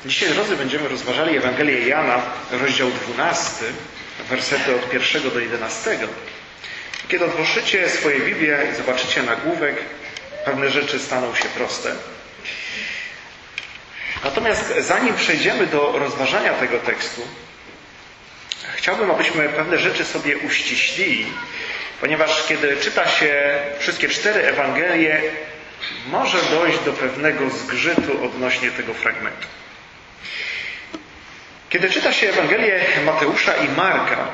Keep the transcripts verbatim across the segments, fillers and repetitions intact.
Dzisiaj, drodzy, będziemy rozważali Ewangelię Jana, rozdział dwunasty, wersety od pierwszego do jedenastego. Kiedy otworzycie swoje Biblię i zobaczycie nagłówek, pewne rzeczy staną się proste. Natomiast zanim przejdziemy do rozważania tego tekstu, chciałbym, abyśmy pewne rzeczy sobie uściślili, ponieważ kiedy czyta się wszystkie cztery Ewangelie, może dojść do pewnego zgrzytu odnośnie tego fragmentu. Kiedy czyta się Ewangelię Mateusza i Marka,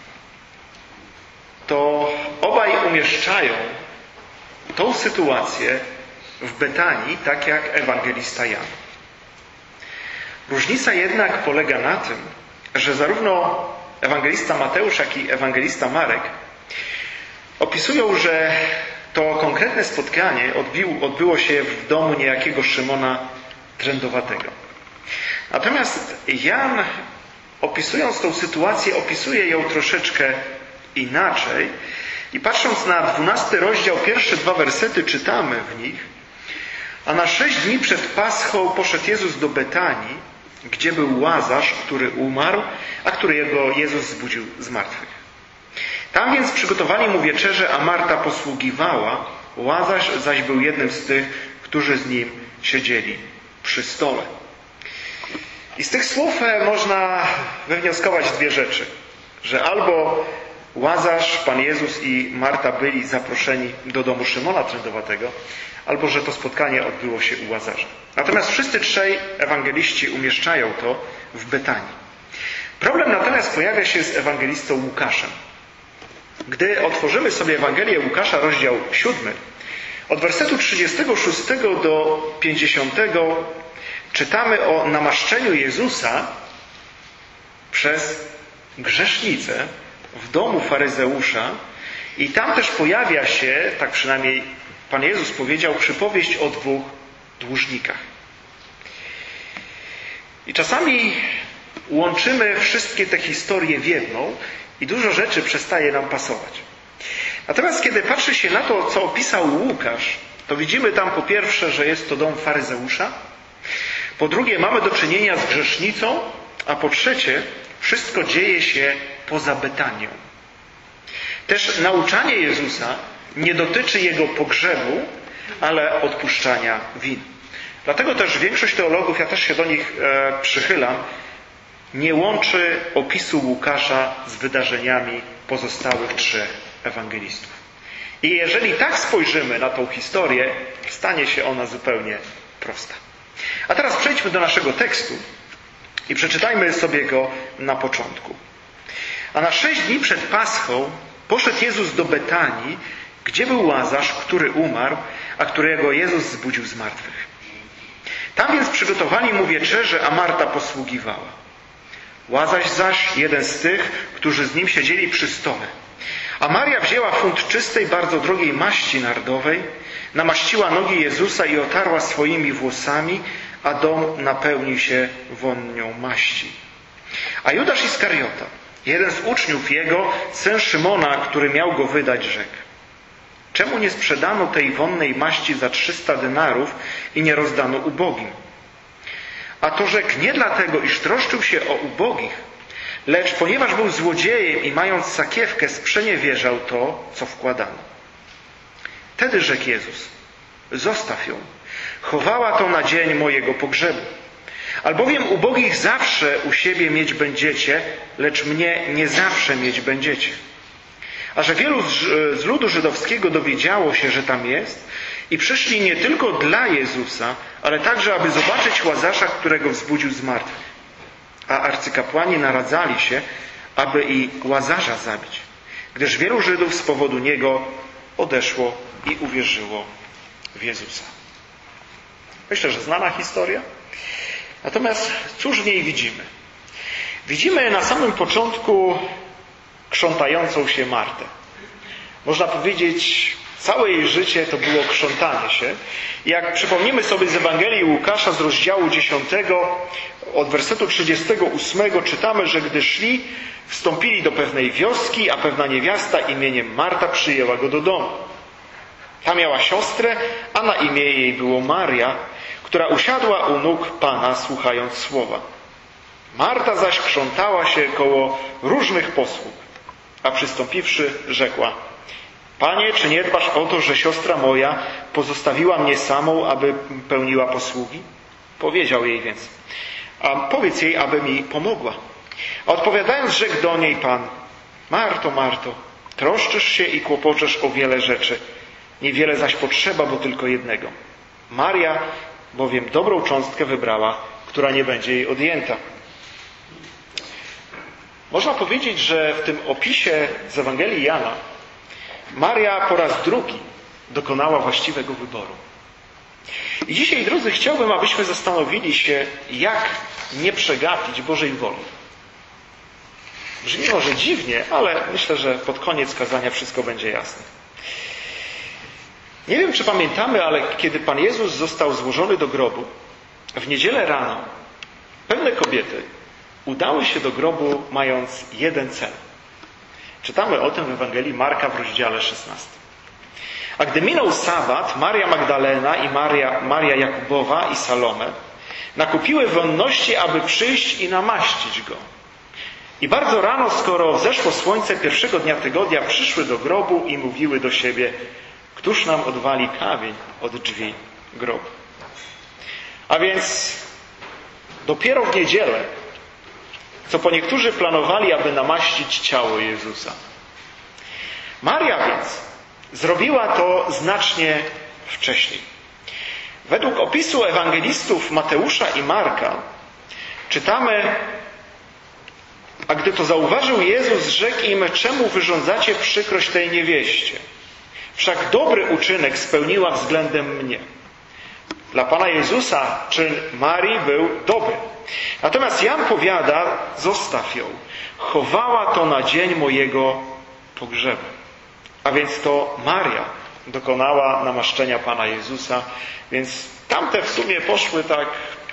to obaj umieszczają tą sytuację w Betanii, tak jak ewangelista Jan. Różnica jednak polega na tym, że zarówno ewangelista Mateusz, jak i ewangelista Marek opisują, że to konkretne spotkanie odbił, odbyło się w domu niejakiego Szymona Trędowatego. Natomiast Jan, opisując tą sytuację, opisuje ją troszeczkę inaczej. I patrząc na dwunasty rozdział, pierwsze dwa wersety czytamy w nich: a na sześć dni przed Paschą poszedł Jezus do Betanii, gdzie był Łazarz, który umarł, a którego Jezus zbudził z martwych. Tam więc przygotowali mu wieczerzę, a Marta posługiwała, Łazarz zaś był jednym z tych, którzy z nim siedzieli przy stole. I z tych słów można wywnioskować dwie rzeczy. Że albo Łazarz, Pan Jezus i Marta byli zaproszeni do domu Szymona Trędowatego, albo że to spotkanie odbyło się u Łazarza. Natomiast wszyscy trzej ewangeliści umieszczają to w Betanii. Problem natomiast pojawia się z ewangelistą Łukaszem. Gdy otworzymy sobie Ewangelię Łukasza, rozdział siódmy, od wersetu trzydziestego szóstego do pięćdziesiątego czytamy o namaszczeniu Jezusa przez grzesznicę w domu faryzeusza i tam też pojawia się, tak przynajmniej Pan Jezus powiedział, przypowieść o dwóch dłużnikach. I czasami łączymy wszystkie te historie w jedną i dużo rzeczy przestaje nam pasować. Natomiast kiedy patrzy się na to, co opisał Łukasz, to widzimy tam po pierwsze, że jest to dom faryzeusza, po drugie mamy do czynienia z grzesznicą, a po trzecie wszystko dzieje się poza Betanią. Też nauczanie Jezusa nie dotyczy Jego pogrzebu, ale odpuszczania win. Dlatego też większość teologów, ja też się do nich e, przychylam, nie łączy opisu Łukasza z wydarzeniami pozostałych trzech ewangelistów. I jeżeli tak spojrzymy na tą historię, stanie się ona zupełnie prosta. A teraz przejdźmy do naszego tekstu i przeczytajmy sobie go na początku. A na sześć dni przed Paschą poszedł Jezus do Betanii, gdzie był Łazarz, który umarł, a którego Jezus zbudził z martwych. Tam więc przygotowali mu wieczerzę, a Marta posługiwała. Łazarz zaś, jeden z tych, którzy z nim siedzieli przy stole. A Maria wzięła funt czystej, bardzo drogiej maści nardowej, namaściła nogi Jezusa i otarła swoimi włosami, a dom napełnił się wonnią maści. A Judasz Iskariota, jeden z uczniów jego, syn Szymona, który miał go wydać, rzekł: czemu nie sprzedano tej wonnej maści za trzysta denarów i nie rozdano ubogim? A to rzekł nie dlatego, iż troszczył się o ubogich, lecz ponieważ był złodziejem i mając sakiewkę sprzeniewierzał to, co wkładano. Wtedy rzekł Jezus: zostaw ją, chowała to na dzień mojego pogrzebu. Albowiem ubogich zawsze u siebie mieć będziecie, lecz mnie nie zawsze mieć będziecie. A że wielu z, z ludu żydowskiego dowiedziało się, że tam jest i przyszli nie tylko dla Jezusa, ale także, aby zobaczyć Łazarza, którego wzbudził z martwych. A arcykapłani naradzali się, aby i Łazarza zabić, gdyż wielu Żydów z powodu niego odeszło i uwierzyło w Jezusa. Myślę, że znana historia. Natomiast cóż w niej widzimy? Widzimy na samym początku krzątającą się Martę. Można powiedzieć, całe jej życie to było krzątanie się. I jak przypomnimy sobie z Ewangelii Łukasza z rozdziału dziesiątego, od wersetu trzydziestego ósmego czytamy, że gdy szli, wstąpili do pewnej wioski, a pewna niewiasta imieniem Marta przyjęła go do domu. Ta miała siostrę, a na imię jej było Maria, która usiadła u nóg Pana, słuchając słowa. Marta zaś krzątała się koło różnych posług, a przystąpiwszy, rzekła: Panie, czy nie dbasz o to, że siostra moja pozostawiła mnie samą, aby pełniła posługi? Powiedział jej więc: a powiedz jej, aby mi pomogła. A odpowiadając, rzekł do niej Pan: Marto, Marto, troszczysz się i kłopoczesz o wiele rzeczy. Niewiele zaś potrzeba, bo tylko jednego. Maria bowiem dobrą cząstkę wybrała, która nie będzie jej odjęta. Można powiedzieć, że w tym opisie z Ewangelii Jana Maria po raz drugi dokonała właściwego wyboru. I dzisiaj, drodzy, chciałbym, abyśmy zastanowili się, jak nie przegapić Bożej woli. Brzmi może dziwnie, ale myślę, że pod koniec kazania wszystko będzie jasne. Nie wiem, czy pamiętamy, ale kiedy Pan Jezus został złożony do grobu, w niedzielę rano pewne kobiety udały się do grobu mając jeden cel. Czytamy o tym w Ewangelii Marka w rozdziale szesnastym. A gdy minął sabat, Maria Magdalena i Maria, Maria Jakubowa i Salome nakupiły wonności, aby przyjść i namaścić go. I bardzo rano, skoro wzeszło słońce pierwszego dnia tygodnia, przyszły do grobu i mówiły do siebie: któż nam odwali kamień od drzwi grobu? A więc dopiero w niedzielę, co po niektórzy planowali, aby namaścić ciało Jezusa. Maria więc zrobiła to znacznie wcześniej. Według opisu ewangelistów Mateusza i Marka czytamy: a gdy to zauważył Jezus, rzekł im: czemu wyrządzacie przykrość tej niewieście? Wszak dobry uczynek spełniła względem mnie. Dla Pana Jezusa czyn Marii był dobry. Natomiast Jan powiada: zostaw ją. Chowała to na dzień mojego pogrzebu. A więc to Maria dokonała namaszczenia Pana Jezusa, więc tamte w sumie poszły tak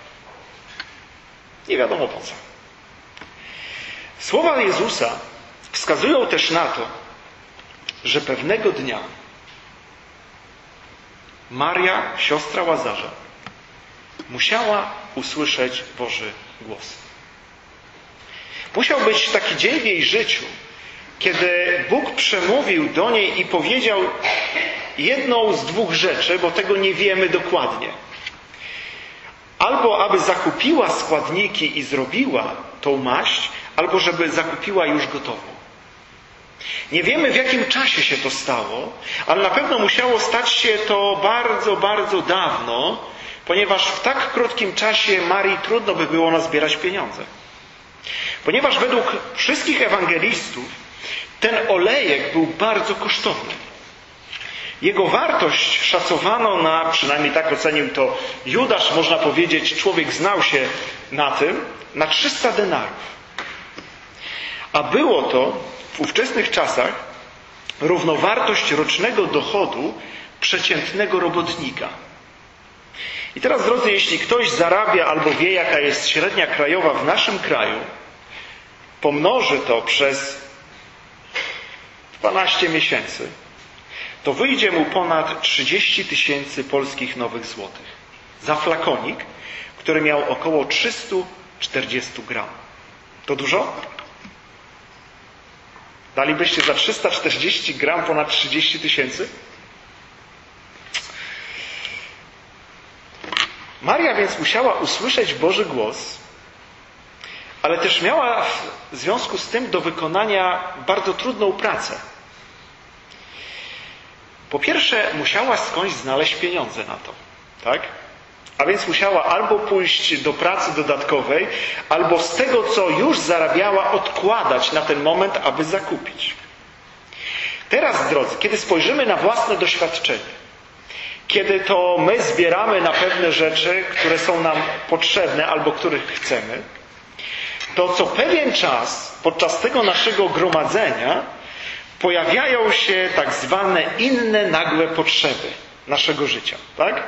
nie wiadomo po co. Słowa Jezusa wskazują też na to, że pewnego dnia Maria, siostra Łazarza, musiała usłyszeć Boży głos. Musiał być taki dzień w jej życiu, kiedy Bóg przemówił do niej i powiedział jedną z dwóch rzeczy, bo tego nie wiemy dokładnie. Albo aby zakupiła składniki i zrobiła tą maść, albo żeby zakupiła już gotową. Nie wiemy, w jakim czasie się to stało, ale na pewno musiało stać się to bardzo, bardzo dawno, ponieważ w tak krótkim czasie Marii trudno by było nazbierać pieniądze. Ponieważ według wszystkich ewangelistów ten olejek był bardzo kosztowny. Jego wartość szacowano na, przynajmniej tak ocenił to Judasz, można powiedzieć, człowiek znał się na tym, na trzysta denarów. A było to w ówczesnych czasach równowartość rocznego dochodu przeciętnego robotnika. I teraz, drodzy, jeśli ktoś zarabia albo wie, jaka jest średnia krajowa w naszym kraju, pomnoży to przez dwanaście miesięcy, to wyjdzie mu ponad trzydzieści tysięcy polskich nowych złotych za flakonik, który miał około trzysta czterdzieści gram. To dużo? Dalibyście za trzysta czterdzieści gram ponad trzydzieści tysięcy? Maria więc musiała usłyszeć Boży głos, ale też miała w związku z tym do wykonania bardzo trudną pracę. Po pierwsze, musiała skądś znaleźć pieniądze na to, tak? A więc musiała albo pójść do pracy dodatkowej, albo z tego, co już zarabiała, odkładać na ten moment, aby zakupić. Teraz, drodzy, kiedy spojrzymy na własne doświadczenie, kiedy to my zbieramy na pewne rzeczy, które są nam potrzebne albo których chcemy, to co pewien czas podczas tego naszego gromadzenia pojawiają się tak zwane inne nagłe potrzeby naszego życia, tak?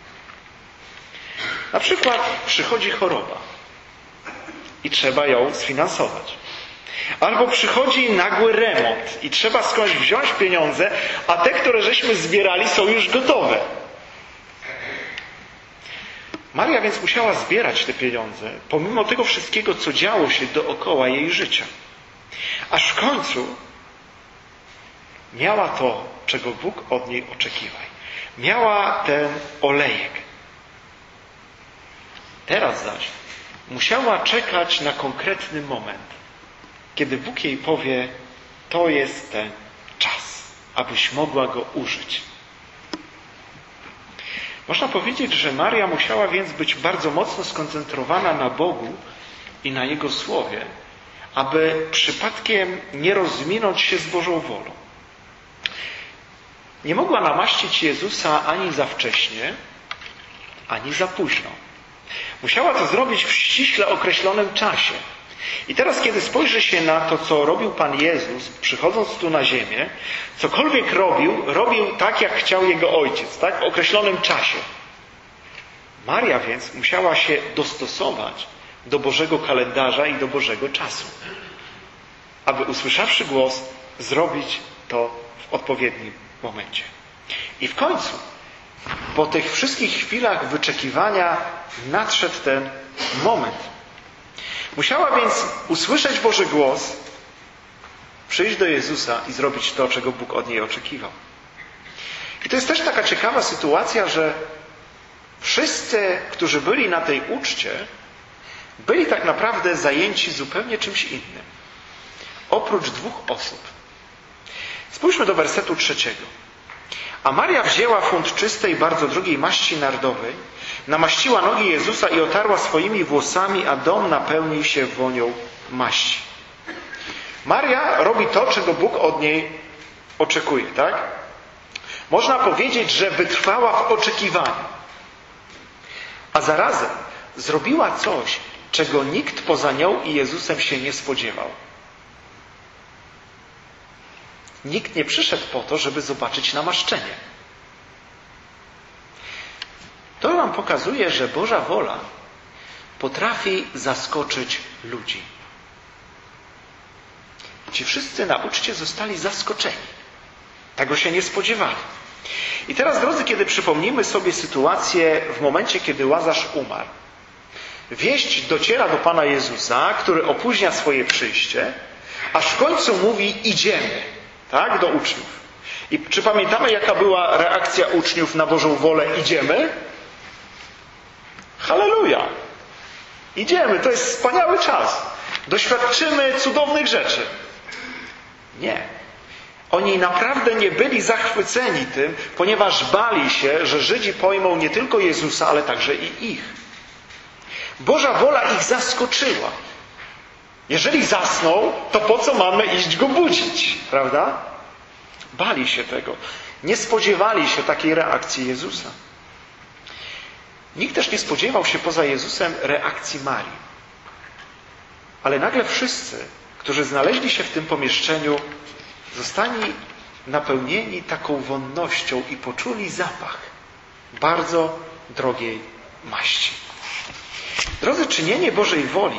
Na przykład przychodzi choroba i trzeba ją sfinansować. Albo przychodzi nagły remont i trzeba skądś wziąć pieniądze, a te, które żeśmy zbierali, są już gotowe. Maria więc musiała zbierać te pieniądze, pomimo tego wszystkiego, co działo się dookoła jej życia. Aż w końcu miała to, czego Bóg od niej oczekiwał. Miała ten olejek. Teraz zaś musiała czekać na konkretny moment, kiedy Bóg jej powie, to jest ten czas, abyś mogła go użyć. Można powiedzieć, że Maria musiała więc być bardzo mocno skoncentrowana na Bogu i na Jego Słowie, aby przypadkiem nie rozminąć się z Bożą wolą. Nie mogła namaścić Jezusa ani za wcześnie, ani za późno. Musiała to zrobić w ściśle określonym czasie. I teraz, kiedy spojrzy się na to, co robił Pan Jezus, przychodząc tu na ziemię, cokolwiek robił, robił tak, jak chciał Jego Ojciec, tak? W określonym czasie. Maria więc musiała się dostosować do Bożego kalendarza i do Bożego czasu, aby usłyszawszy głos, zrobić to w odpowiednim momencie. I w końcu, po tych wszystkich chwilach wyczekiwania, nadszedł ten moment. Musiała więc usłyszeć Boży głos, przyjść do Jezusa i zrobić to, czego Bóg od niej oczekiwał. I to jest też taka ciekawa sytuacja, że wszyscy, którzy byli na tej uczcie, byli tak naprawdę zajęci zupełnie czymś innym. Oprócz dwóch osób. Spójrzmy do wersetu trzeciego. A Maria wzięła funt czystej, bardzo drogiej maści nardowej, namaściła nogi Jezusa i otarła swoimi włosami, a dom napełnił się wonią maści. Maria robi to, czego Bóg od niej oczekuje, tak? Można powiedzieć, że wytrwała w oczekiwaniu. A zarazem zrobiła coś, czego nikt poza nią i Jezusem się nie spodziewał. Nikt nie przyszedł po to, żeby zobaczyć namaszczenie. To nam pokazuje, że Boża wola potrafi zaskoczyć ludzi. Ci wszyscy na uczcie zostali zaskoczeni. Tego się nie spodziewali. I teraz, drodzy, kiedy przypomnimy sobie sytuację w momencie, kiedy Łazarz umarł, wieść dociera do Pana Jezusa, który opóźnia swoje przyjście, aż w końcu mówi, idziemy, tak, do uczniów. I czy pamiętamy, jaka była reakcja uczniów na Bożą wolę? Idziemy? Halleluja! Idziemy, to jest wspaniały czas. Doświadczymy cudownych rzeczy. Nie. Oni naprawdę nie byli zachwyceni tym, ponieważ bali się, że Żydzi pojmą nie tylko Jezusa, ale także i ich. Boża wola ich zaskoczyła. Jeżeli zasnął, to po co mamy iść go budzić? Prawda? Bali się tego. Nie spodziewali się takiej reakcji Jezusa. Nikt też nie spodziewał się poza Jezusem reakcji Marii. Ale nagle wszyscy, którzy znaleźli się w tym pomieszczeniu, zostali napełnieni taką wonnością i poczuli zapach bardzo drogiej maści. Drodzy, czynienie Bożej woli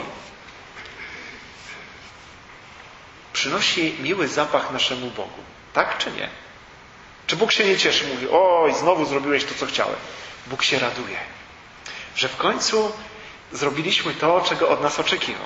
przynosi miły zapach naszemu Bogu. Tak czy nie? Czy Bóg się nie cieszy? Mówi, oj, znowu zrobiłeś to, co chciałem. Bóg się raduje, że w końcu zrobiliśmy to, czego od nas oczekiwał.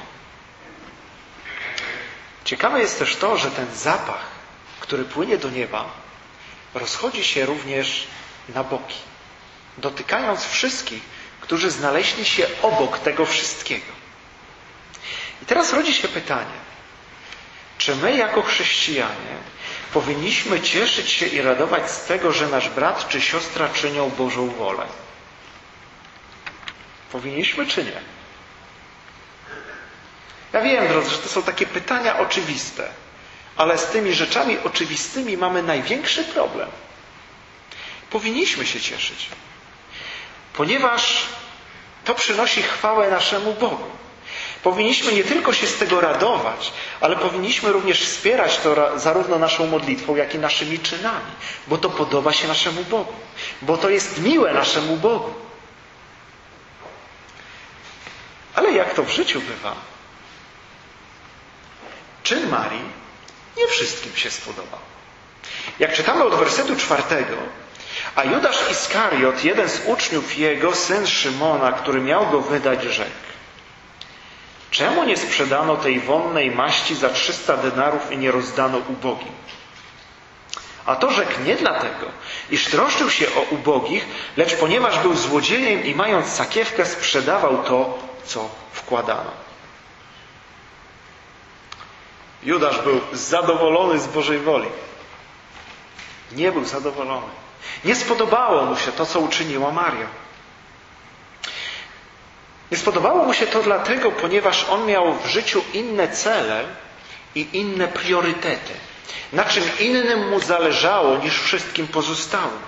Ciekawe jest też to, że ten zapach, który płynie do nieba, rozchodzi się również na boki, dotykając wszystkich, którzy znaleźli się obok tego wszystkiego. I teraz rodzi się pytanie, czy my jako chrześcijanie powinniśmy cieszyć się i radować z tego, że nasz brat czy siostra czynią Bożą wolę? Powinniśmy czy nie? Ja wiem, drodzy, że to są takie pytania oczywiste, ale z tymi rzeczami oczywistymi mamy największy problem. Powinniśmy się cieszyć, ponieważ to przynosi chwałę naszemu Bogu. Powinniśmy nie tylko się z tego radować, ale powinniśmy również wspierać to zarówno naszą modlitwą, jak i naszymi czynami, bo to podoba się naszemu Bogu, bo to jest miłe naszemu Bogu. Ale jak to w życiu bywa? czyn Marii nie wszystkim się spodobał. Jak czytamy od wersetu czwartego, a Judasz Iskariot, jeden z uczniów jego, syn Szymona, który miał go wydać, rzekł: czemu nie sprzedano tej wonnej maści za trzysta denarów i nie rozdano ubogim? A to rzekł nie dlatego, iż troszczył się o ubogich, lecz ponieważ był złodziejem i mając sakiewkę sprzedawał to, co wkładano. Judasz był zadowolony z Bożej woli. Nie był zadowolony. Nie spodobało mu się to, co uczyniła Maria. Nie spodobało mu się to dlatego, ponieważ on miał w życiu inne cele i inne priorytety. Na czym innym mu zależało niż wszystkim pozostałym.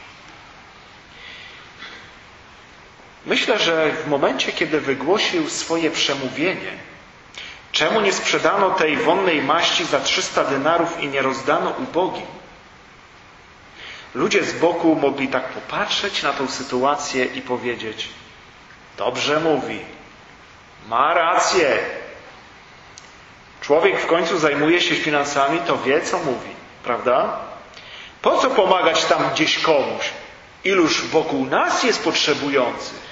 Myślę, że w momencie, kiedy wygłosił swoje przemówienie, czemu nie sprzedano tej wonnej maści za trzysta denarów i nie rozdano ubogim, ludzie z boku mogli tak popatrzeć na tą sytuację i powiedzieć: dobrze mówi, ma rację. Człowiek w końcu zajmuje się finansami, to wie, co mówi, prawda? Po co pomagać tam gdzieś komuś? Iluż wokół nas jest potrzebujących?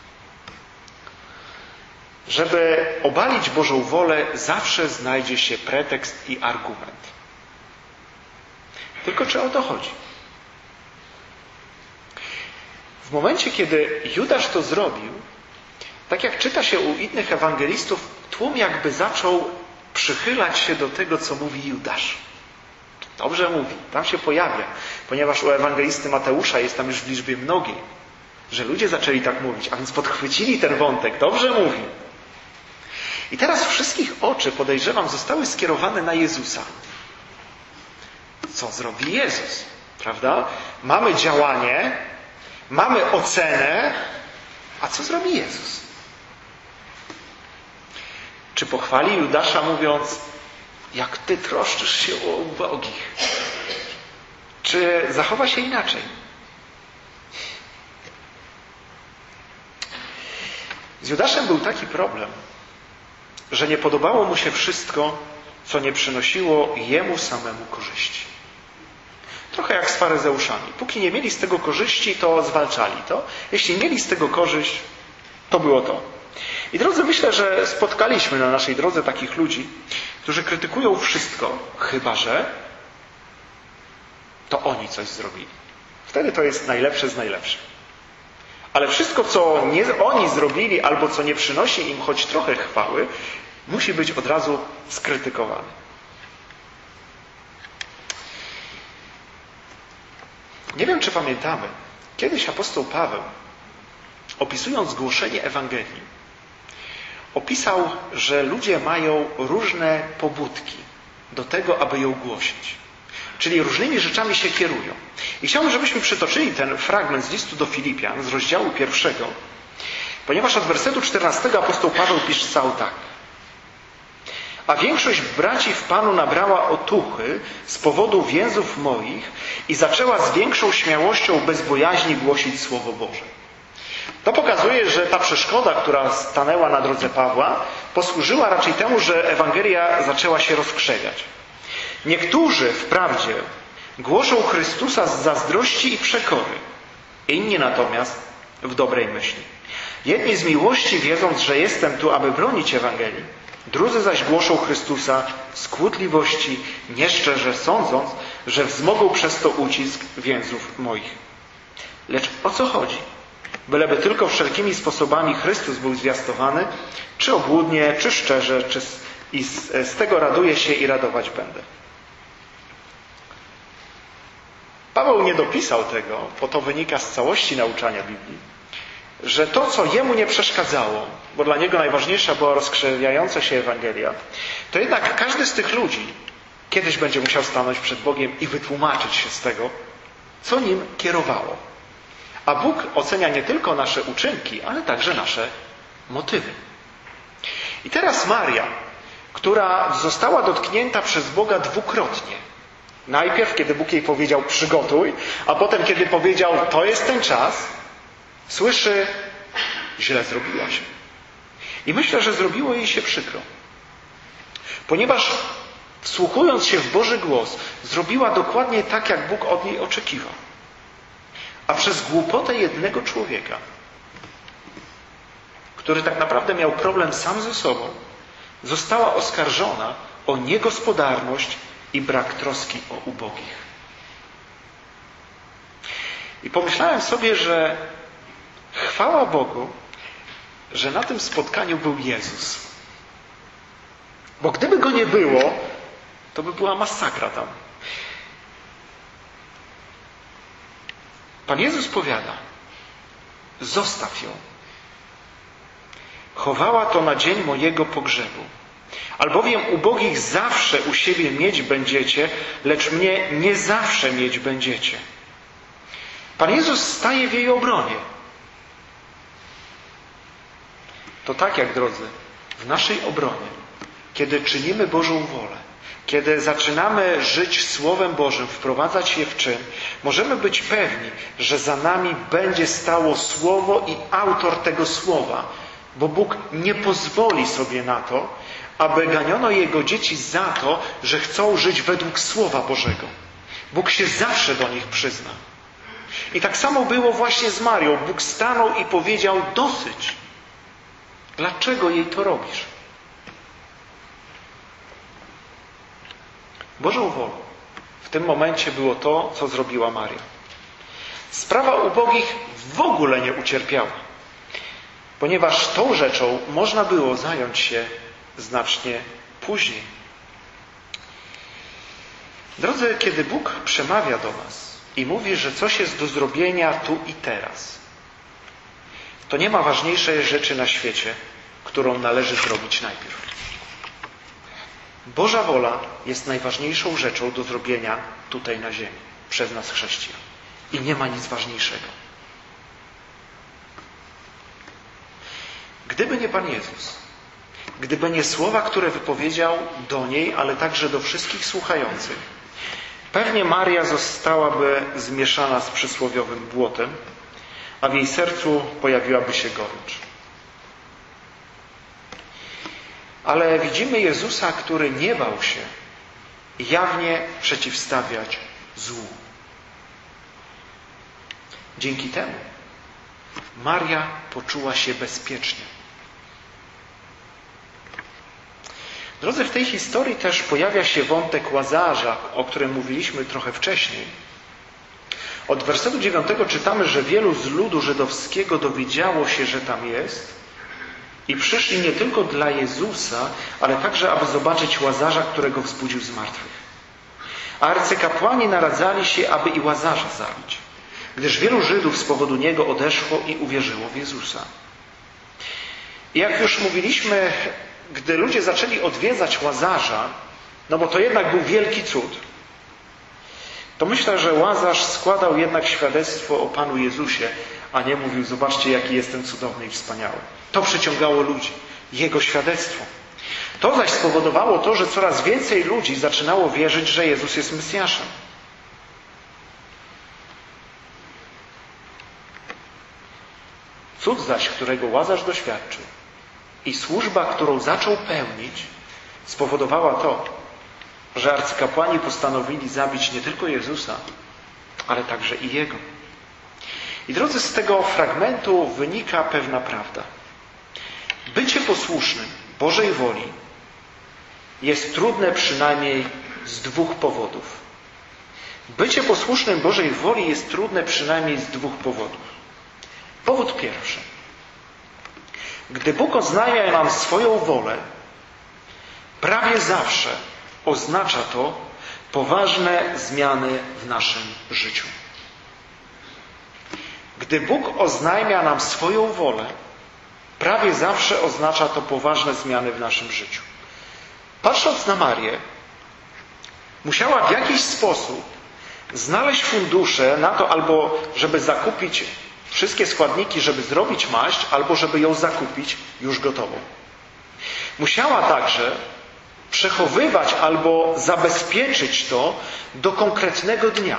Żeby obalić Bożą wolę, zawsze znajdzie się pretekst i argument. Tylko czy o to chodzi? W momencie, kiedy Judasz to zrobił, tak jak czyta się u innych ewangelistów, tłum jakby zaczął przychylać się do tego, co mówi Judasz. Dobrze mówi, tam się pojawia, ponieważ u ewangelisty Mateusza jest tam już w liczbie mnogiej, że ludzie zaczęli tak mówić, a więc podchwycili ten wątek. Dobrze mówi. I teraz wszystkich oczy, podejrzewam, zostały skierowane na Jezusa. Co zrobi Jezus? Prawda? Mamy działanie, mamy ocenę, a co zrobi Jezus? Czy pochwali Judasza, mówiąc: jak ty troszczysz się o ubogich? Czy zachowa się inaczej? Z Judaszem był taki problem, że nie podobało mu się wszystko, co nie przynosiło jemu samemu korzyści. Trochę jak z faryzeuszami. Póki nie mieli z tego korzyści, to zwalczali to. Jeśli mieli z tego korzyść, to było to. I drodzy, myślę, że spotkaliśmy na naszej drodze takich ludzi, którzy krytykują wszystko, chyba że to oni coś zrobili. Wtedy to jest najlepsze z najlepszych. Ale wszystko, co nie oni zrobili, albo co nie przynosi im choć trochę chwały, musi być od razu skrytykowane. Nie wiem, czy pamiętamy, kiedyś apostoł Paweł, opisując głoszenie Ewangelii, opisał, że ludzie mają różne pobudki do tego, aby ją głosić. Czyli różnymi rzeczami się kierują. I chciałbym, żebyśmy przytoczyli ten fragment z listu do Filipian, z rozdziału pierwszego, ponieważ od wersetu czternastego apostoł Paweł pisał tak: a większość braci w Panu nabrała otuchy z powodu więzów moich i zaczęła z większą śmiałością bez bojaźni głosić Słowo Boże. To pokazuje, że ta przeszkoda, która stanęła na drodze Pawła, posłużyła raczej temu, że Ewangelia zaczęła się rozkrzewiać. Niektórzy wprawdzie głoszą Chrystusa z zazdrości i przekory, inni natomiast w dobrej myśli. Jedni z miłości, wiedząc, że jestem tu, aby bronić Ewangelii, drudzy zaś głoszą Chrystusa z kłótliwości, nieszczerze sądząc, że wzmogą przez to ucisk więzów moich. Lecz o co chodzi? Byleby tylko wszelkimi sposobami Chrystus był zwiastowany, czy obłudnie, czy szczerze, czy z, i z, z tego raduję się i radować będę. Paweł nie dopisał tego, bo to wynika z całości nauczania Biblii, że to, co jemu nie przeszkadzało, bo dla niego najważniejsza była rozkrzewiająca się Ewangelia, to jednak każdy z tych ludzi kiedyś będzie musiał stanąć przed Bogiem i wytłumaczyć się z tego, co nim kierowało. A Bóg ocenia nie tylko nasze uczynki, ale także nasze motywy. I teraz Maria, która została dotknięta przez Boga dwukrotnie. Najpierw, kiedy Bóg jej powiedział: przygotuj, a potem, kiedy powiedział: to jest ten czas, słyszy: źle zrobiłaś. I myślę, że zrobiło jej się przykro. Ponieważ wsłuchując się w Boży głos, zrobiła dokładnie tak, jak Bóg od niej oczekiwał. A przez głupotę jednego człowieka, który tak naprawdę miał problem sam ze sobą, została oskarżona o niegospodarność i brak troski o ubogich. I pomyślałem sobie, że chwała Bogu, że na tym spotkaniu był Jezus. Bo gdyby Go nie było, to by była masakra tam. Pan Jezus powiada: zostaw ją. Chowała to na dzień mojego pogrzebu. Albowiem ubogich zawsze u siebie mieć będziecie, lecz mnie nie zawsze mieć będziecie. Pan Jezus staje w jej obronie. To tak jak, drodzy, w naszej obronie, kiedy czynimy Bożą wolę, kiedy zaczynamy żyć Słowem Bożym, wprowadzać je w czyn, możemy być pewni, że za nami będzie stało Słowo i autor tego Słowa, bo Bóg nie pozwoli sobie na to, aby ganiono Jego dzieci za to, że chcą żyć według Słowa Bożego. Bóg się zawsze do nich przyzna. I tak samo było właśnie z Marią. Bóg stanął i powiedział: dosyć. Dlaczego jej to robisz? Bożą wolą w tym momencie było to, co zrobiła Maria. Sprawa ubogich w ogóle nie ucierpiała, ponieważ tą rzeczą można było zająć się znacznie później. Drodzy, kiedy Bóg przemawia do nas i mówi, że coś jest do zrobienia tu i teraz, to nie ma ważniejszej rzeczy na świecie, którą należy zrobić najpierw. Boża wola jest najważniejszą rzeczą do zrobienia tutaj na ziemi, przez nas chrześcijan. I nie ma nic ważniejszego. Gdyby nie Pan Jezus, gdyby nie słowa, które wypowiedział do niej, ale także do wszystkich słuchających, pewnie Maria zostałaby zmieszana z przysłowiowym błotem, a w jej sercu pojawiłaby się gorycz. Ale widzimy Jezusa, który nie bał się jawnie przeciwstawiać złu. Dzięki temu Maria poczuła się bezpiecznie. Drodzy, w tej historii też pojawia się wątek Łazarza, o którym mówiliśmy trochę wcześniej. Od wersetu dziewiątego czytamy, że wielu z ludu żydowskiego dowiedziało się, że tam jest i przyszli nie tylko dla Jezusa, ale także, aby zobaczyć Łazarza, którego wzbudził z martwych. A arcykapłani naradzali się, aby i Łazarza zabić, gdyż wielu Żydów z powodu niego odeszło i uwierzyło w Jezusa. I jak już mówiliśmy, gdy ludzie zaczęli odwiedzać Łazarza, no bo to jednak był wielki cud, to myślę, że Łazarz składał jednak świadectwo o Panu Jezusie, a nie mówił: zobaczcie, jaki jestem cudowny i wspaniały. To przyciągało ludzi, Jego świadectwo. To zaś spowodowało to, że coraz więcej ludzi zaczynało wierzyć, że Jezus jest Mesjaszem. Cud zaś, którego Łazarz doświadczył, i służba, którą zaczął pełnić, spowodowała to, że arcykapłani postanowili zabić nie tylko Jezusa, ale także i Jego. I drodzy, z tego fragmentu wynika pewna prawda. Bycie posłusznym Bożej woli jest trudne przynajmniej z dwóch powodów. Bycie posłusznym Bożej woli jest trudne przynajmniej z dwóch powodów. Powód pierwszy. Gdy Bóg oznajmia nam swoją wolę, prawie zawsze oznacza to poważne zmiany w naszym życiu. Gdy Bóg oznajmia nam swoją wolę, prawie zawsze oznacza to poważne zmiany w naszym życiu. Patrząc na Marię, musiała w jakiś sposób znaleźć fundusze na to, albo żeby zakupić wszystkie składniki, żeby zrobić maść, albo żeby ją zakupić już gotową. Musiała także przechowywać albo zabezpieczyć to do konkretnego dnia.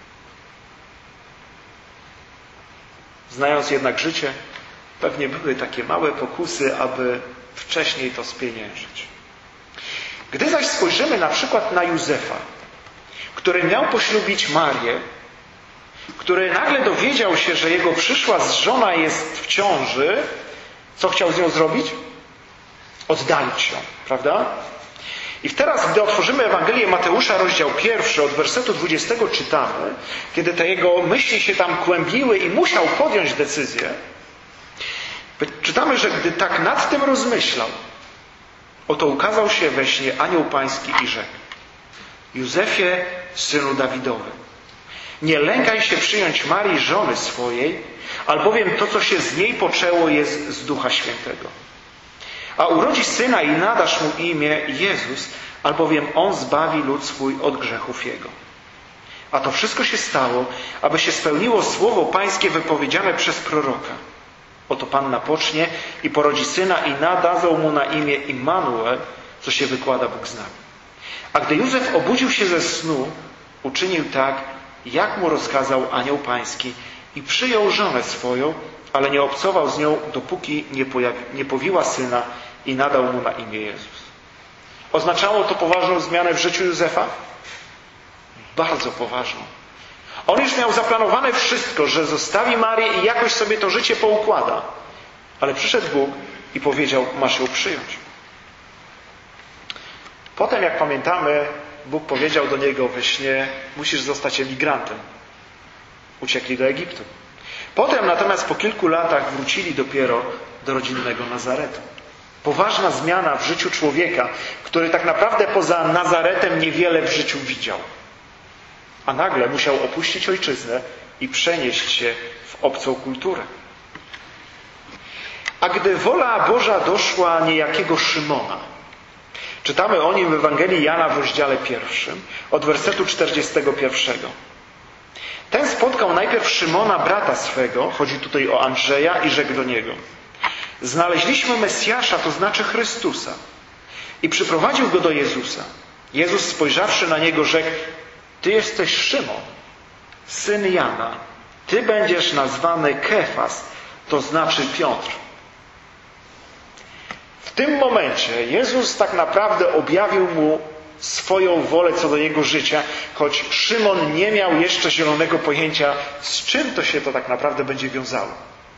Znając jednak życie, pewnie były takie małe pokusy, aby wcześniej to spieniężyć. Gdy zaś spojrzymy na przykład na Józefa, który miał poślubić Marię, który nagle dowiedział się, że jego przyszła żona jest w ciąży, co chciał z nią zrobić? Oddalić ją, prawda? I teraz, gdy otworzymy Ewangelię Mateusza, rozdział pierwszy, od wersetu dwudziestego czytamy, kiedy te jego myśli się tam kłębiły i musiał podjąć decyzję, czytamy, że gdy tak nad tym rozmyślał, oto ukazał się we śnie anioł pański i rzekł: Józefie, synu Dawidowy, nie lękaj się przyjąć Marii, żony swojej, albowiem to, co się z niej poczęło, jest z Ducha Świętego. A urodzi syna i nadasz mu imię Jezus, albowiem on zbawi lud swój od grzechów jego. A to wszystko się stało, aby się spełniło słowo pańskie wypowiedziane przez proroka. Oto panna pocznie i porodzi syna i nadadzą mu na imię Immanuel, co się wykłada Bóg z nami. A gdy Józef obudził się ze snu, uczynił tak, jak mu rozkazał anioł pański i przyjął żonę swoją, ale nie obcował z nią, dopóki nie, pojawi, nie powiła syna i nadał mu na imię Jezus. Oznaczało to poważną zmianę w życiu Józefa? Bardzo poważną. On już miał zaplanowane wszystko, że zostawi Marię i jakoś sobie to życie poukłada. Ale przyszedł Bóg i powiedział: masz ją przyjąć. Potem, jak pamiętamy, Bóg powiedział do niego we śnie: musisz zostać emigrantem. Uciekli do Egiptu. Potem natomiast po kilku latach wrócili dopiero do rodzinnego Nazaretu. Poważna zmiana w życiu człowieka, który tak naprawdę poza Nazaretem niewiele w życiu widział. A nagle musiał opuścić ojczyznę i przenieść się w obcą kulturę. A gdy wola Boża doszła niejakiego Szymona, czytamy o nim w Ewangelii Jana w rozdziale pierwszym, od wersetu czterdziestego pierwszego. Ten spotkał najpierw Szymona, brata swego, chodzi tutaj o Andrzeja, i rzekł do niego: znaleźliśmy Mesjasza, to znaczy Chrystusa. I przyprowadził go do Jezusa. Jezus, spojrzawszy na niego, rzekł: ty jesteś Szymon, syn Jana. Ty będziesz nazwany Kefas, to znaczy Piotr. W tym momencie Jezus tak naprawdę objawił mu swoją wolę co do jego życia, choć Szymon nie miał jeszcze zielonego pojęcia, z czym to się to tak naprawdę będzie wiązało.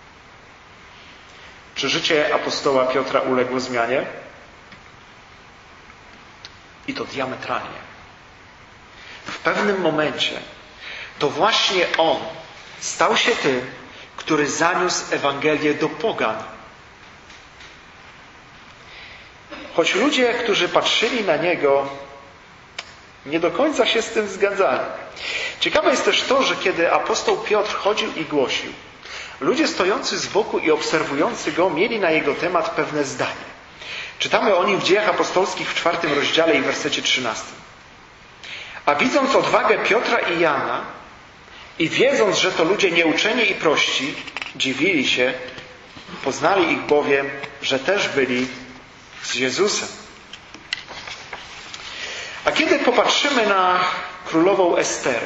Czy życie apostoła Piotra uległo zmianie? I to diametralnie. W pewnym momencie to właśnie on stał się tym, który zaniósł Ewangelię do pogan. Choć ludzie, którzy patrzyli na niego, nie do końca się z tym zgadzali. Ciekawe jest też to, że kiedy apostoł Piotr chodził i głosił, ludzie stojący z boku i obserwujący go mieli na jego temat pewne zdanie. Czytamy o nim w Dziejach Apostolskich w czwartym rozdziale i wersecie trzynastym. A widząc odwagę Piotra i Jana i wiedząc, że to ludzie nieuczeni i prości, dziwili się, poznali ich bowiem, że też byli z Jezusem. A kiedy popatrzymy na królową Esterę,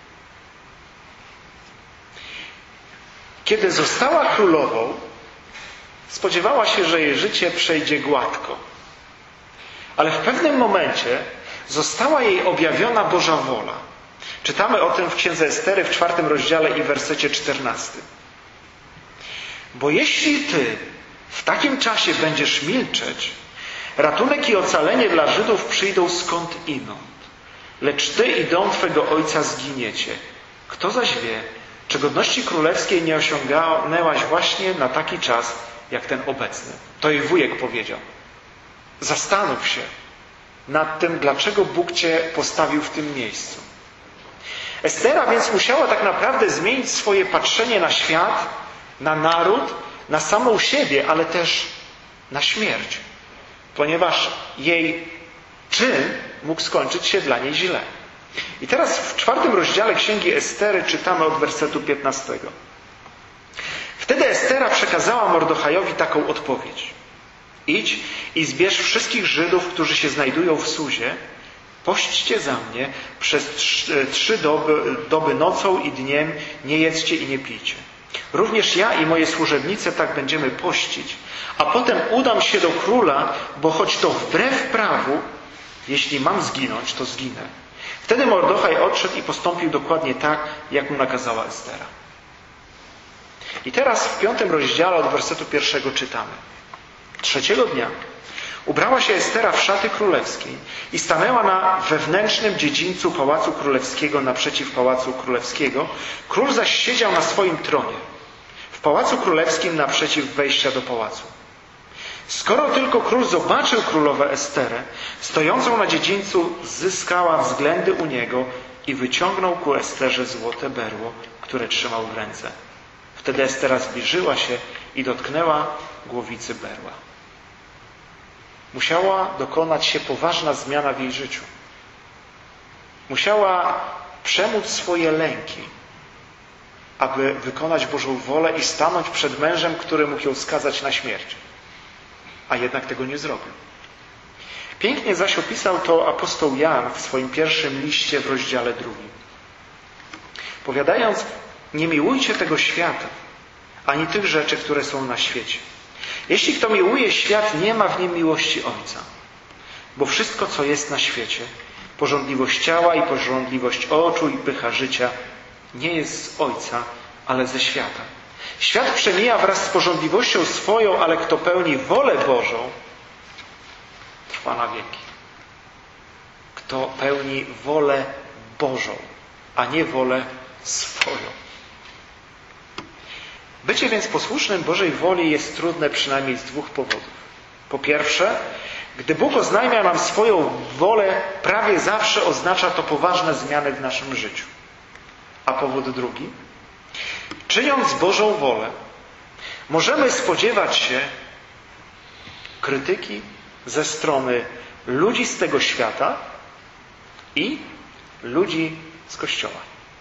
kiedy została królową, spodziewała się, że jej życie przejdzie gładko. Ale w pewnym momencie została jej objawiona Boża wola. Czytamy o tym w Księdze Estery w czwartym rozdziale i wersecie czternastym. Bo jeśli ty w takim czasie będziesz milczeć, ratunek i ocalenie dla Żydów przyjdą skąd inąd. Lecz ty i dom twego ojca zginiecie. Kto zaś wie, czy godności królewskiej nie osiągnęłaś właśnie na taki czas, jak ten obecny. To jej wujek powiedział. Zastanów się nad tym, dlaczego Bóg cię postawił w tym miejscu. Estera więc musiała tak naprawdę zmienić swoje patrzenie na świat, na naród, na samą siebie, ale też na śmierć. Ponieważ jej czyn mógł skończyć się dla niej źle. I teraz w czwartym rozdziale Księgi Estery czytamy od wersetu piętnastego. Wtedy Estera przekazała Mordechajowi taką odpowiedź. Idź i zbierz wszystkich Żydów, którzy się znajdują w Suzie. Pośćcie za mnie przez trzy, trzy doby, doby nocą i dniem, nie jedzcie i nie pijcie. Również ja i moje służebnice tak będziemy pościć, a potem udam się do króla, bo choć to wbrew prawu, Jeśli mam zginąć, to zginę. Wtedy Mordochaj odszedł i postąpił dokładnie tak, jak mu nakazała Estera. I teraz w piątym rozdziale od wersetu pierwszego czytamy. Trzeciego dnia ubrała się Estera w szaty królewskie i stanęła na wewnętrznym dziedzińcu Pałacu Królewskiego naprzeciw Pałacu Królewskiego. Król zaś siedział na swoim tronie w Pałacu Królewskim naprzeciw wejścia do pałacu. Skoro tylko król zobaczył królowę Esterę, stojącą na dziedzińcu, zyskała względy u niego i wyciągnął ku Esterze złote berło, które trzymał w ręce. Wtedy Estera zbliżyła się i dotknęła głowicy berła. Musiała dokonać się poważna zmiana w jej życiu. Musiała przemóc swoje lęki, aby wykonać Bożą wolę i stanąć przed mężem, który mógł ją skazać na śmierć. A jednak tego nie zrobił. Pięknie zaś opisał to apostoł Jan w swoim pierwszym liście w rozdziale drugim. Powiadając, nie miłujcie tego świata, ani tych rzeczy, które są na świecie. Jeśli kto miłuje świat, nie ma w nim miłości Ojca. Bo wszystko, co jest na świecie, pożądliwość ciała i pożądliwość oczu i pycha życia, nie jest z Ojca, ale ze świata. Świat przemija wraz z pożądliwością swoją, ale kto pełni wolę Bożą, trwa na wieki. Kto pełni wolę Bożą, a nie wolę swoją. Bycie więc posłusznym Bożej woli jest trudne przynajmniej z dwóch powodów. Po pierwsze, gdy Bóg oznajmia nam swoją wolę, prawie zawsze oznacza to poważne zmiany w naszym życiu. A powód drugi, czyniąc Bożą wolę, możemy spodziewać się krytyki ze strony ludzi z tego świata i ludzi z Kościoła.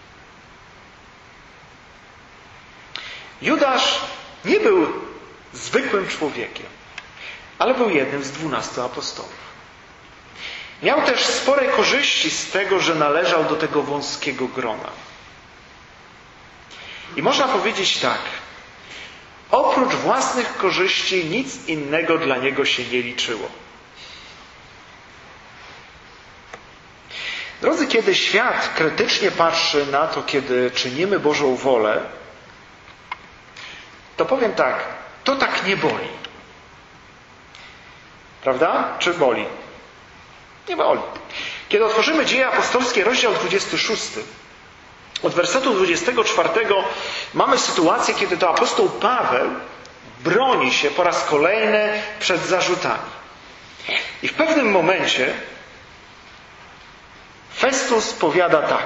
Judasz nie był zwykłym człowiekiem, ale był jednym z dwunastu apostołów. Miał też spore korzyści z tego, że należał do tego wąskiego grona. I można powiedzieć tak, oprócz własnych korzyści nic innego dla niego się nie liczyło. Drodzy, kiedy świat krytycznie patrzy na to, kiedy czynimy Bożą wolę, to powiem tak, to tak nie boli. Prawda? Czy boli? Nie boli. Kiedy otworzymy Dzieje Apostolskie, rozdział dwudziesty szósty, od wersetu dwudziestego czwartego mamy sytuację, kiedy to apostoł Paweł broni się po raz kolejny przed zarzutami. I w pewnym momencie Festus powiada tak.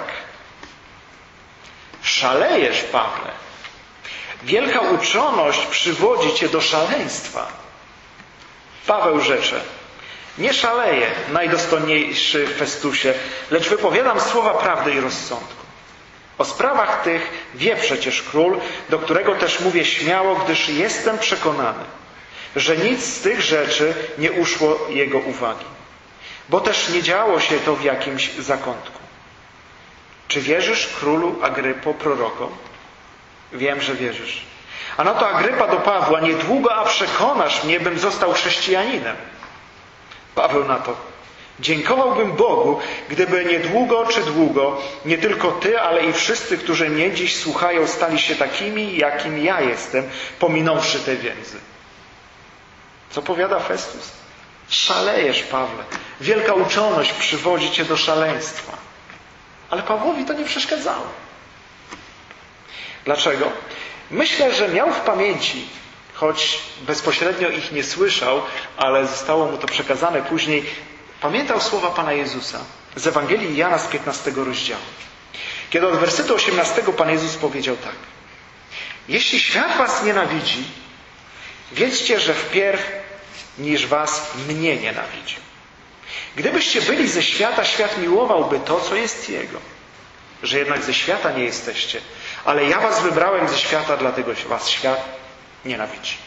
Szalejesz, Pawle. Wielka uczoność przywodzi cię do szaleństwa. Paweł rzecze. Nie szaleję, najdostojniejszy Festusie, lecz wypowiadam słowa prawdy i rozsądku. O sprawach tych wie przecież król, do którego też mówię śmiało, gdyż jestem przekonany, że nic z tych rzeczy nie uszło jego uwagi. Bo też nie działo się to w jakimś zakątku. Czy wierzysz, królu Agrypo, prorokom? Wiem, że wierzysz. A no to Agrypa do Pawła, niedługo, a przekonasz mnie, bym został chrześcijaninem. Paweł na to. Dziękowałbym Bogu, gdyby niedługo czy długo, nie tylko ty, ale i wszyscy, którzy mnie dziś słuchają, stali się takimi, jakim ja jestem, pominąwszy te więzy. Co powiada Festus? Szalejesz, Pawle. Wielka uczoność przywodzi cię do szaleństwa. Ale Pawłowi to nie przeszkadzało. Dlaczego? Myślę, że miał w pamięci, choć bezpośrednio ich nie słyszał, ale zostało mu to przekazane później, pamiętał słowa Pana Jezusa z Ewangelii Jana z piętnastego rozdziału. Kiedy od wersetu osiemnastego Pan Jezus powiedział tak. Jeśli świat was nienawidzi, wiedzcie, że wpierw niż was mnie nienawidzi. Gdybyście byli ze świata, świat miłowałby to, co jest jego. Że jednak ze świata nie jesteście, ale ja was wybrałem ze świata, dlatego was świat nienawidzi.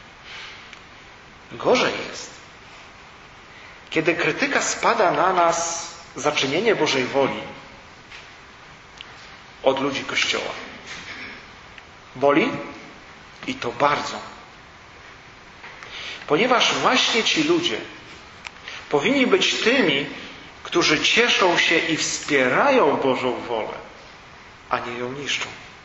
Gorzej jest, kiedy krytyka spada na nas za czynienie Bożej woli od ludzi Kościoła. Boli? I to bardzo. Ponieważ właśnie ci ludzie Powinni być tymi, którzy cieszą się i wspierają Bożą wolę, a nie ją niszczą.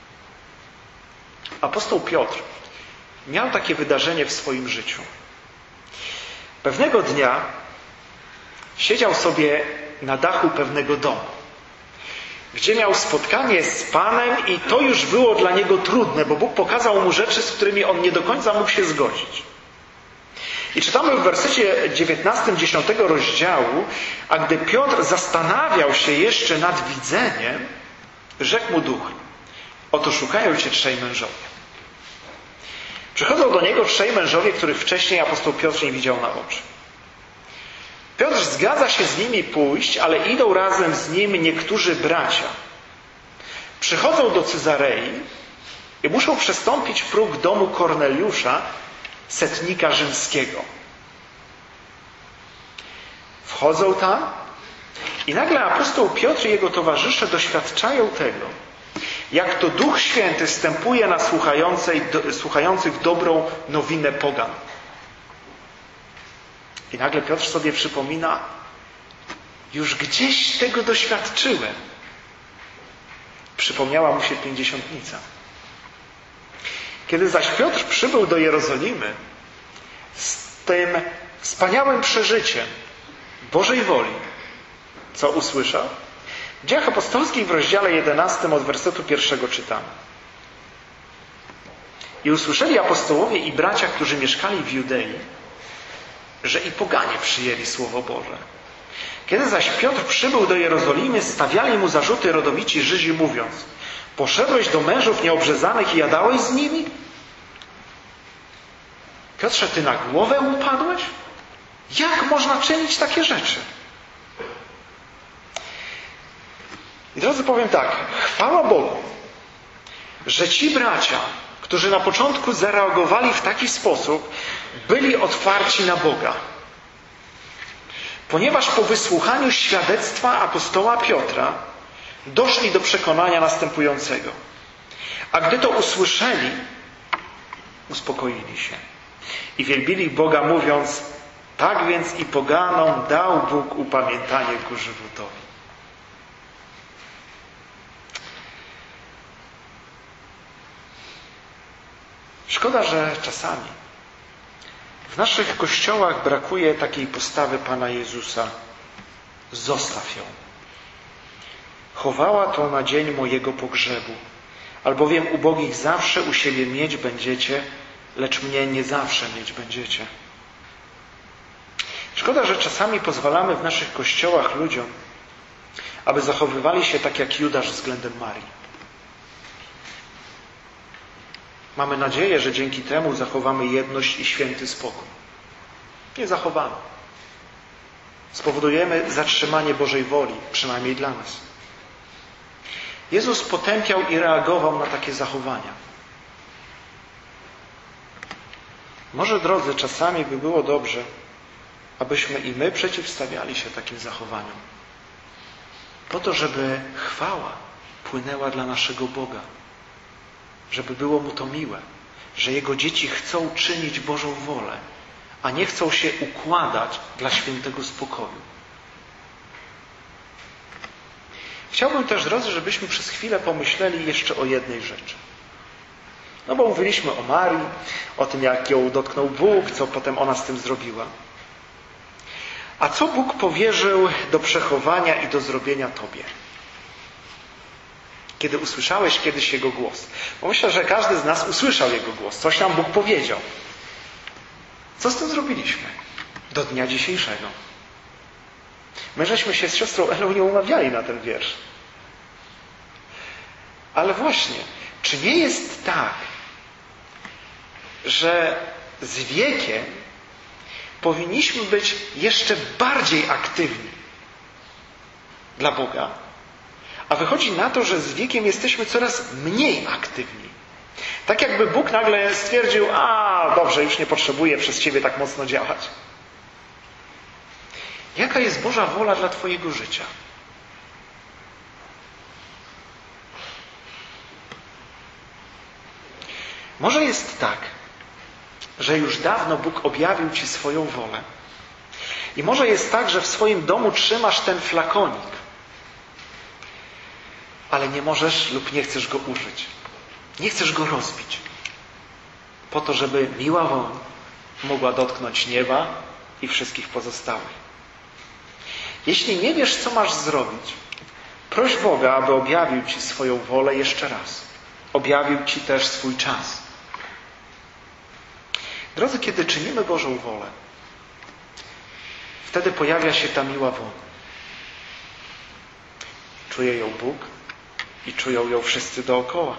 Apostoł Piotr miał takie wydarzenie w swoim życiu. Pewnego dnia siedział sobie na dachu pewnego domu, gdzie miał spotkanie z Panem i to już było dla niego trudne, bo Bóg pokazał mu rzeczy, z którymi on nie do końca mógł się zgodzić. I czytamy w wersecie dziewiętnastym dziesiątego rozdziału, a gdy Piotr zastanawiał się jeszcze nad widzeniem, rzekł mu Duch: oto szukają cię trzej mężowie. Przychodzą do niego trzej mężowie, których wcześniej apostoł Piotr nie widział na oczy. Piotr zgadza się z nimi pójść, ale idą razem z nim niektórzy bracia. Przychodzą do Cezarei i muszą przestąpić próg domu Korneliusza, setnika rzymskiego. Wchodzą tam i nagle apostoł Piotr i jego towarzysze doświadczają tego, jak to Duch Święty stępuje na słuchających dobrą nowinę pogan. I nagle Piotr sobie przypomina: już gdzieś tego doświadczyłem. Przypomniała mu się pięćdziesiątnica. Kiedy zaś Piotr przybył do Jerozolimy z tym wspaniałym przeżyciem Bożej woli, co usłyszał? W Dziejach Apostolskich w rozdziale jedenastym od wersetu pierwszego czytamy: i usłyszeli apostołowie i bracia, którzy mieszkali w Judei, że i poganie przyjęli Słowo Boże. Kiedy zaś Piotr przybył do Jerozolimy, stawiali mu zarzuty rodowici Żydzi, mówiąc: poszedłeś do mężów nieobrzezanych i jadałeś z nimi? Piotrze, ty na głowę upadłeś? Jak można czynić takie rzeczy? I drodzy, powiem tak, chwała Bogu, że ci bracia, którzy na początku zareagowali w taki sposób, byli otwarci na Boga. Ponieważ po wysłuchaniu świadectwa apostoła Piotra doszli do przekonania następującego. A gdy to usłyszeli, uspokoili się i wielbili Boga, mówiąc: tak więc i poganom dał Bóg upamiętanie ku żywotowi. Szkoda, że czasami w naszych kościołach brakuje takiej postawy Pana Jezusa: zostaw ją. Chowała to na dzień mojego pogrzebu. Albowiem ubogich zawsze u siebie mieć będziecie, lecz mnie nie zawsze mieć będziecie. Szkoda, że czasami pozwalamy w naszych kościołach ludziom, aby zachowywali się tak jak Judasz względem Marii. Mamy nadzieję, że dzięki temu zachowamy jedność i święty spokój. Nie zachowamy. Spowodujemy zatrzymanie Bożej woli, przynajmniej dla nas. Jezus potępiał i reagował na takie zachowania. Może, drodzy, czasami by było dobrze, abyśmy i my przeciwstawiali się takim zachowaniom. Po to, żeby chwała płynęła dla naszego Boga. Żeby było Mu to miłe, że Jego dzieci chcą czynić Bożą wolę, a nie chcą się układać dla świętego spokoju. Chciałbym też, drodzy, żebyśmy przez chwilę pomyśleli jeszcze o jednej rzeczy. No bo mówiliśmy o Marii, o tym, jak ją dotknął Bóg, co potem ona z tym zrobiła. A co Bóg powierzył do przechowania i do zrobienia Tobie? Kiedy usłyszałeś kiedyś Jego głos. Bo myślę, że każdy z nas usłyszał Jego głos. Coś nam Bóg powiedział. Co z tym zrobiliśmy do dnia dzisiejszego? My żeśmy się z siostrą Elą nie umawiali na ten wiersz. Ale właśnie, czy nie jest tak, że z wiekiem powinniśmy być jeszcze bardziej aktywni dla Boga? A wychodzi na to, że z wiekiem jesteśmy coraz mniej aktywni. Tak jakby Bóg nagle stwierdził: a dobrze, już nie potrzebuję przez Ciebie tak mocno działać. Jaka jest Boża wola dla Twojego życia? Może jest tak, że już dawno Bóg objawił Ci swoją wolę I może jest tak, że w swoim domu trzymasz ten flakonik, ale nie możesz lub nie chcesz go użyć. Nie chcesz go rozbić. Po to, żeby miła woń mogła dotknąć nieba i wszystkich pozostałych. Jeśli nie wiesz, co masz zrobić, proś Boga, aby objawił Ci swoją wolę jeszcze raz. Objawił Ci też swój czas. Drodzy, kiedy czynimy Bożą wolę, wtedy pojawia się ta miła woń. Czuje ją Bóg i czują ją wszyscy dookoła.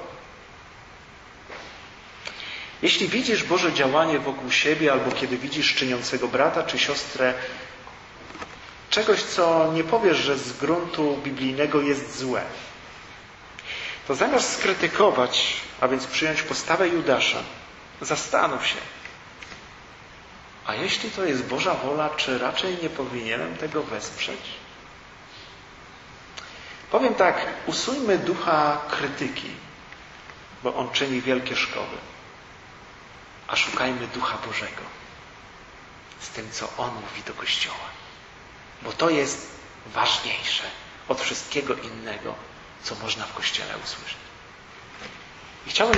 Jeśli widzisz Boże działanie wokół siebie, albo kiedy widzisz czyniącego brata czy siostrę, czegoś, co nie powiesz, że z gruntu biblijnego jest złe, to zamiast skrytykować, a więc przyjąć postawę Judasza, zastanów się, a jeśli to jest Boża wola, czy raczej nie powinienem tego wesprzeć? Powiem tak, usuńmy ducha krytyki, bo on czyni wielkie szkody, a szukajmy Ducha Bożego z tym, co On mówi do Kościoła. Bo to jest ważniejsze od wszystkiego innego, co można w Kościele usłyszeć. I chciałbym